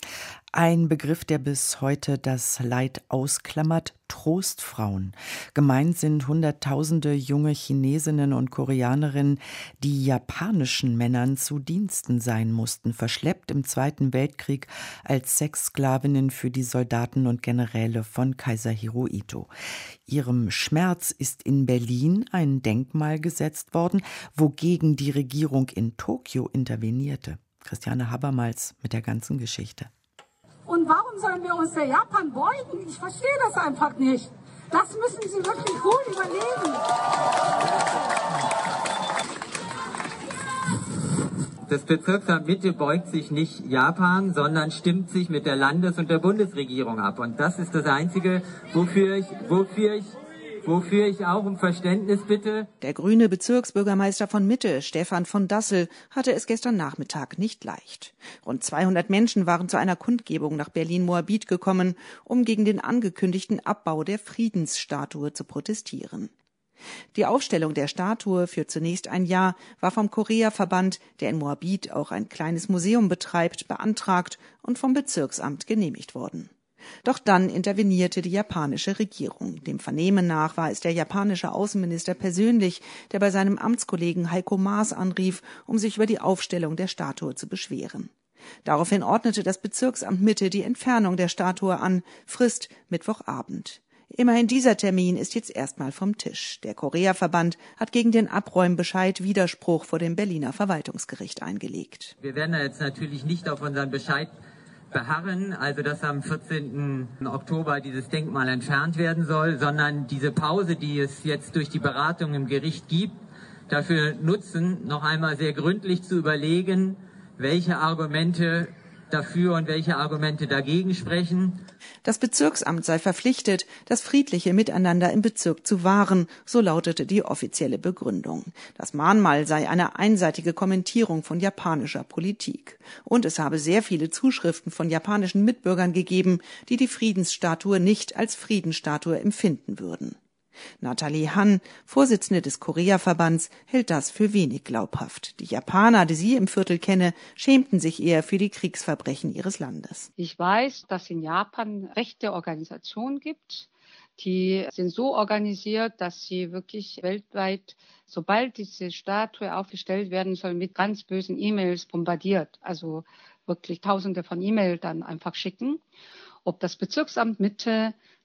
[SPEAKER 2] Ein Begriff, der bis heute das Leid ausklammert: Trostfrauen. Gemeint sind Hunderttausende junge Chinesinnen und Koreanerinnen, die japanischen Männern zu Diensten sein mussten, verschleppt im Zweiten Weltkrieg als Sexsklavinnen für die Soldaten und Generäle von Kaiser Hirohito. Ihrem Schmerz ist in Berlin ein Denkmal gesetzt worden, wogegen die Regierung in Tokio intervenierte. Christiane Habermals mit der ganzen Geschichte.
[SPEAKER 15] Und warum sollen wir uns der Japan beugen? Ich verstehe das einfach nicht. Das müssen Sie wirklich gut überlegen.
[SPEAKER 16] Das Bezirksamt Mitte beugt sich nicht Japan, sondern stimmt sich mit der Landes- und der Bundesregierung ab. Und das ist das Einzige, wofür ich, wofür ich Wofür ich auch um Verständnis bitte.
[SPEAKER 17] Der grüne Bezirksbürgermeister von Mitte, Stefan von Dassel, hatte es gestern Nachmittag nicht leicht. Rund zweihundert Menschen waren zu einer Kundgebung nach Berlin-Moabit gekommen, um gegen den angekündigten Abbau der Friedensstatue zu protestieren. Die Aufstellung der Statue für zunächst ein Jahr war vom Korea-Verband, der in Moabit auch ein kleines Museum betreibt, beantragt und vom Bezirksamt genehmigt worden. Doch dann intervenierte die japanische Regierung. Dem Vernehmen nach war es der japanische Außenminister persönlich, der bei seinem Amtskollegen Heiko Maas anrief, um sich über die Aufstellung der Statue zu beschweren. Daraufhin ordnete das Bezirksamt Mitte die Entfernung der Statue an, Frist Mittwochabend. Immerhin dieser Termin ist jetzt erstmal vom Tisch. Der Korea-Verband hat gegen den Abräumbescheid Widerspruch vor dem Berliner Verwaltungsgericht eingelegt.
[SPEAKER 16] Wir werden da jetzt natürlich nicht auf unseren Bescheid beharren, also dass am vierzehnten Oktober dieses Denkmal entfernt werden soll, sondern diese Pause, die es jetzt durch die Beratung im Gericht gibt, dafür nutzen, noch einmal sehr gründlich zu überlegen, welche Argumente dafür und welche Argumente dagegen sprechen.
[SPEAKER 17] Das Bezirksamt sei verpflichtet, das friedliche Miteinander im Bezirk zu wahren, so lautete die offizielle Begründung. Das Mahnmal sei eine einseitige Kommentierung von japanischer Politik. Und es habe sehr viele Zuschriften von japanischen Mitbürgern gegeben, die die Friedensstatue nicht als Friedensstatue empfinden würden. Nathalie Han, Vorsitzende des Korea-Verbands, hält das für wenig glaubhaft. Die Japaner, die sie im Viertel kenne, schämten sich eher für die Kriegsverbrechen ihres Landes.
[SPEAKER 18] Ich weiß, dass es in Japan rechte Organisationen gibt, die sind so organisiert, dass sie wirklich weltweit, sobald diese Statue aufgestellt werden soll, mit ganz bösen E-Mails bombardiert. Also wirklich Tausende von E-Mails dann einfach schicken. Ob das Bezirksamt Mitte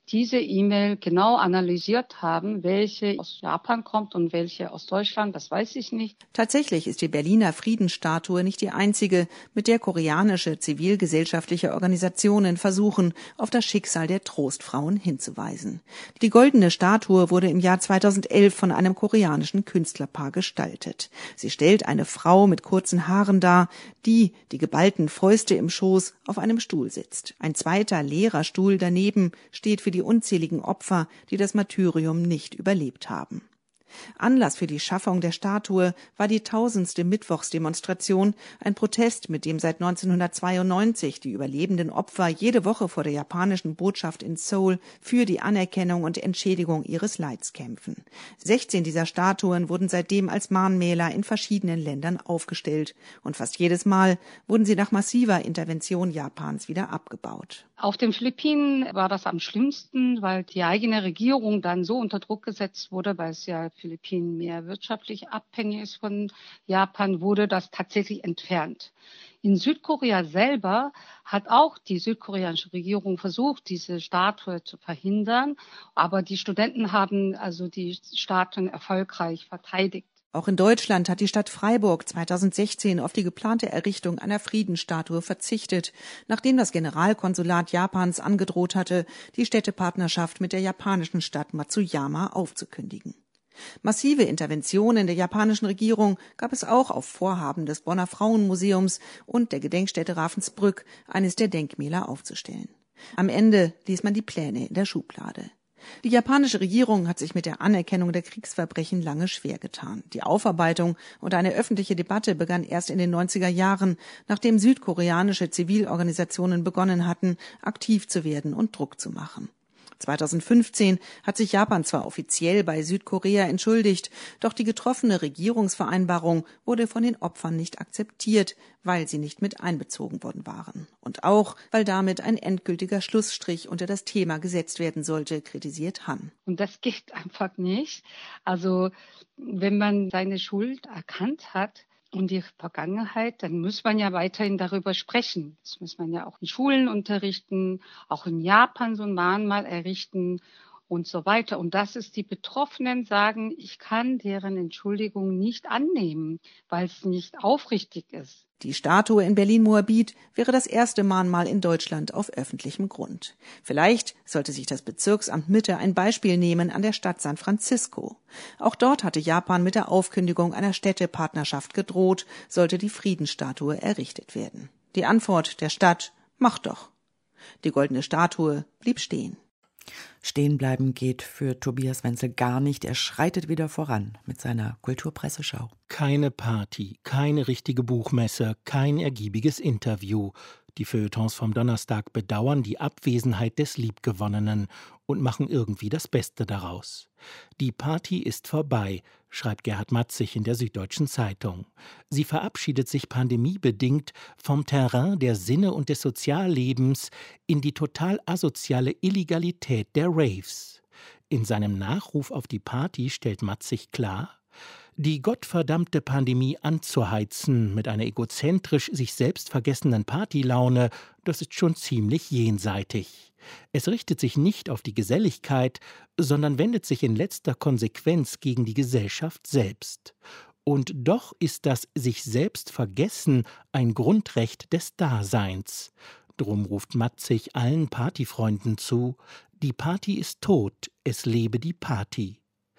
[SPEAKER 18] diese E-Mail genau analysiert haben, welche aus Japan kommt und welche aus Deutschland, das weiß ich nicht.
[SPEAKER 17] Tatsächlich ist die Berliner Friedensstatue nicht die einzige, mit der koreanische zivilgesellschaftliche Organisationen versuchen, auf das Schicksal der Trostfrauen hinzuweisen. Die goldene Statue wurde im Jahr zweitausendelf von einem koreanischen Künstlerpaar gestaltet. Sie stellt eine Frau mit kurzen Haaren dar, die, die geballten Fäuste im Schoß, auf einem Stuhl sitzt. Ein zweiter leerer Stuhl daneben steht für die unzähligen Opfer, die das Martyrium nicht überlebt haben. Anlass für die Schaffung der Statue war die tausendste Mittwochsdemonstration, ein Protest, mit dem seit neunzehnhundertzweiundneunzig die überlebenden Opfer jede Woche vor der japanischen Botschaft in Seoul für die Anerkennung und Entschädigung ihres Leids kämpfen. sechzehn dieser Statuen wurden seitdem als Mahnmäler in verschiedenen Ländern aufgestellt und fast jedes Mal wurden sie nach massiver Intervention Japans wieder abgebaut.
[SPEAKER 18] Auf den Philippinen war das am schlimmsten, weil die eigene Regierung dann so unter Druck gesetzt wurde, weil es ja Philippinen mehr wirtschaftlich abhängig ist von Japan, wurde das tatsächlich entfernt. In Südkorea selber hat auch die südkoreanische Regierung versucht, diese Statue zu verhindern, aber die Studenten haben also die Statuen erfolgreich verteidigt.
[SPEAKER 17] Auch in Deutschland hat die Stadt Freiburg zweitausendsechzehn auf die geplante Errichtung einer Friedensstatue verzichtet, nachdem das Generalkonsulat Japans angedroht hatte, die Städtepartnerschaft mit der japanischen Stadt Matsuyama aufzukündigen. Massive Interventionen der japanischen Regierung gab es auch auf Vorhaben des Bonner Frauenmuseums und der Gedenkstätte Ravensbrück, eines der Denkmäler aufzustellen. Am Ende ließ man die Pläne in der Schublade. Die japanische Regierung hat sich mit der Anerkennung der Kriegsverbrechen lange schwer getan. Die Aufarbeitung und eine öffentliche Debatte begann erst in den neunziger Jahren, nachdem südkoreanische Zivilorganisationen begonnen hatten, aktiv zu werden und Druck zu machen. zweitausendfünfzehn hat sich Japan zwar offiziell bei Südkorea entschuldigt, doch die getroffene Regierungsvereinbarung wurde von den Opfern nicht akzeptiert, weil sie nicht mit einbezogen worden waren. Und auch, weil damit ein endgültiger Schlussstrich unter das Thema gesetzt werden sollte, kritisiert Han.
[SPEAKER 18] Und das geht einfach nicht. Also, wenn man seine Schuld erkannt hat, und die Vergangenheit, dann muss man ja weiterhin darüber sprechen. Das muss man ja auch in Schulen unterrichten, auch in Japan so ein Mahnmal errichten und so weiter. Und das ist, die Betroffenen sagen, ich kann deren Entschuldigung nicht annehmen, weil es nicht aufrichtig ist.
[SPEAKER 17] Die Statue in Berlin-Moabit wäre das erste Mahnmal in Deutschland auf öffentlichem Grund. Vielleicht sollte sich das Bezirksamt Mitte ein Beispiel nehmen an der Stadt San Francisco. Auch dort hatte Japan mit der Aufkündigung einer Städtepartnerschaft gedroht, sollte die Friedensstatue errichtet werden. Die Antwort der Stadt: Mach doch. Die goldene Statue blieb stehen.
[SPEAKER 2] Stehen bleiben geht für Tobias Wenzel gar nicht. Er schreitet wieder voran mit seiner Kulturpresseschau.
[SPEAKER 19] Keine Party, keine richtige Buchmesse, kein ergiebiges Interview. Die Feuilletons vom Donnerstag bedauern die Abwesenheit des Liebgewonnenen und machen irgendwie das Beste daraus. Die Party ist vorbei, schreibt Gerhard Matzig in der Süddeutschen Zeitung. Sie verabschiedet sich pandemiebedingt vom Terrain der Sinne und des Soziallebens in die total asoziale Illegalität der Raves. In seinem Nachruf auf die Party stellt Matzig klar: Die gottverdammte Pandemie anzuheizen mit einer egozentrisch sich selbst vergessenen Partylaune, das ist schon ziemlich jenseitig. Es richtet sich nicht auf die Geselligkeit, sondern wendet sich in letzter Konsequenz gegen die Gesellschaft selbst. Und doch ist das sich selbst vergessen ein Grundrecht des Daseins. Drum ruft Matzig allen Partyfreunden zu: Die Party ist tot, es lebe die Party.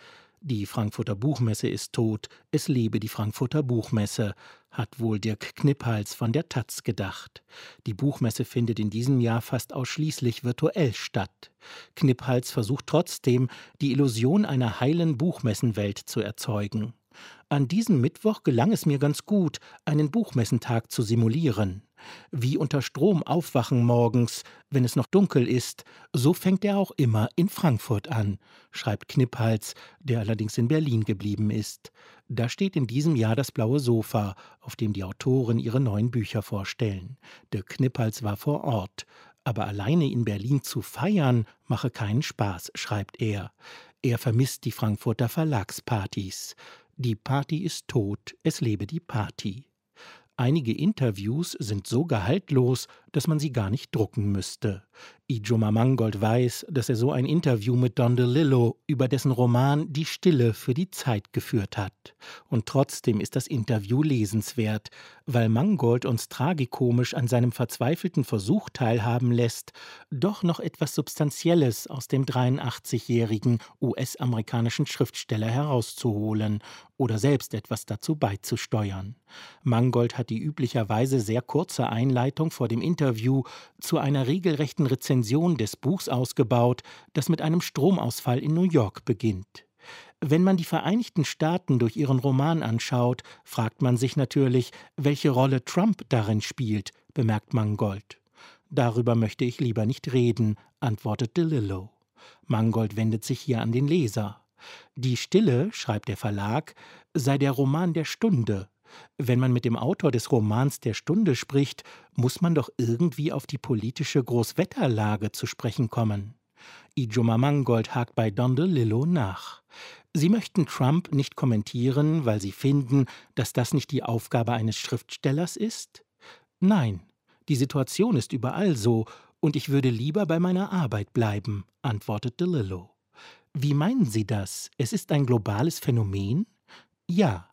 [SPEAKER 19] Die Frankfurter Buchmesse ist tot, es lebe die Frankfurter Buchmesse, hat wohl Dirk Kniphals von der Taz gedacht. Die Buchmesse findet in diesem Jahr fast ausschließlich virtuell statt. Kniphals versucht trotzdem, die Illusion einer heilen Buchmessenwelt zu erzeugen. An diesem Mittwoch gelang es mir ganz gut, einen Buchmessentag zu simulieren. Wie unter Strom aufwachen morgens, wenn es noch dunkel ist, so fängt er auch immer in Frankfurt an, schreibt Kniphals, der allerdings in Berlin geblieben ist. Da steht in diesem Jahr das blaue Sofa, auf dem die Autoren ihre neuen Bücher vorstellen. Dirk Kniphals war vor Ort. Aber alleine in Berlin zu feiern, mache keinen Spaß, schreibt er. Er vermisst die Frankfurter Verlagspartys. Die Party ist tot, es lebe die Party. Einige Interviews sind so gehaltlos, dass man sie gar nicht drucken müsste. Ijoma Mangold weiß, dass er so ein Interview mit Don DeLillo über dessen Roman Die Stille für die Zeit geführt hat. Und trotzdem ist das Interview lesenswert, weil Mangold uns tragikomisch an seinem verzweifelten Versuch teilhaben lässt, doch noch etwas Substanzielles aus dem dreiundachtzigjährigen U S-amerikanischen Schriftsteller herauszuholen oder selbst etwas dazu beizusteuern. Mangold hat die üblicherweise sehr kurze Einleitung vor dem Interview zu einer regelrechten Rezension des Buchs ausgebaut, das mit einem Stromausfall in New York beginnt. Wenn man die Vereinigten Staaten durch ihren Roman anschaut, fragt man sich natürlich, welche Rolle Trump darin spielt, bemerkt Mangold. Darüber möchte ich lieber nicht reden, antwortet DeLillo. Mangold wendet sich hier an den Leser. Die Stille, schreibt der Verlag, sei der Roman der Stunde. Wenn man mit dem Autor des Romans der Stunde spricht, muss man doch irgendwie auf die politische Großwetterlage zu sprechen kommen. Ijoma Mangold hakt bei Don DeLillo nach. Sie möchten Trump nicht kommentieren, weil Sie finden, dass das nicht die Aufgabe eines Schriftstellers ist? Nein, die Situation ist überall so, und ich würde lieber bei meiner Arbeit bleiben, antwortet DeLillo. Wie meinen Sie das? Es ist ein globales Phänomen? Ja.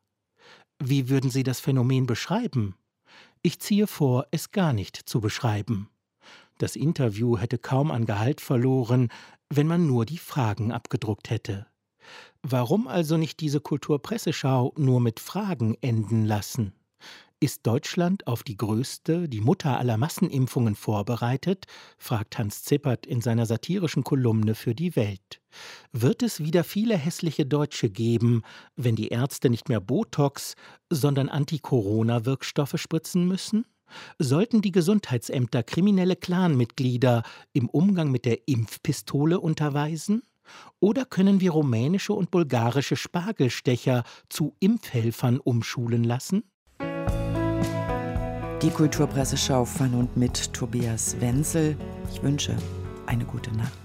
[SPEAKER 19] Wie würden Sie das Phänomen beschreiben? Ich ziehe vor, es gar nicht zu beschreiben. Das Interview hätte kaum an Gehalt verloren, wenn man nur die Fragen abgedruckt hätte. Warum also nicht diese Kulturpresseschau nur mit Fragen enden lassen? Ist Deutschland auf die größte, die Mutter aller Massenimpfungen vorbereitet? Fragt Hans Zippert in seiner satirischen Kolumne für die Welt. Wird es wieder viele hässliche Deutsche geben, wenn die Ärzte nicht mehr Botox, sondern Anti-Corona-Wirkstoffe spritzen müssen? Sollten die Gesundheitsämter kriminelle Clanmitglieder im Umgang mit der Impfpistole unterweisen? Oder können wir rumänische und bulgarische Spargelstecher zu Impfhelfern umschulen lassen?
[SPEAKER 2] Die Kulturpresseschau von und mit Tobias Wenzel. Ich wünsche eine gute Nacht.